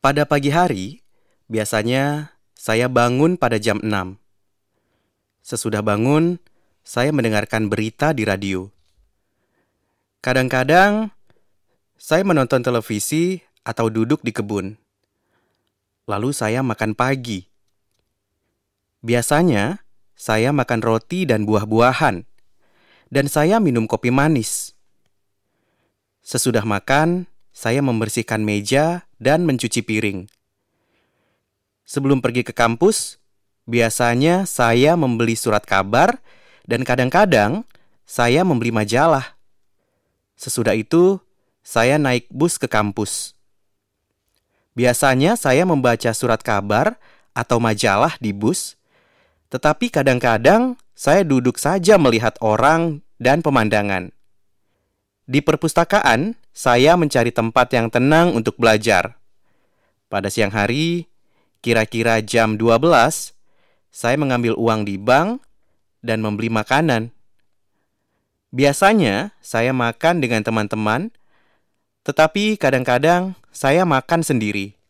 Pada pagi hari, biasanya saya bangun pada jam 6. Sesudah bangun, saya mendengarkan berita di radio. Kadang-kadang, saya menonton televisi atau duduk di kebun. Lalu saya makan pagi. Biasanya, saya makan roti dan buah-buahan. Dan saya minum kopi manis. Sesudah makan, saya membersihkan meja dan mencuci piring. Sebelum pergi ke kampus, biasanya saya membeli surat kabar dan kadang-kadang saya membeli majalah. Sesudah itu, saya naik bus ke kampus. Biasanya saya membaca surat kabar atau majalah di bus, tetapi kadang-kadang saya duduk saja melihat orang dan pemandangan. Di perpustakaan, saya mencari tempat yang tenang untuk belajar. Pada siang hari, kira-kira jam 12, saya mengambil uang di bank dan membeli makanan. Biasanya, saya makan dengan teman-teman, tetapi kadang-kadang saya makan sendiri.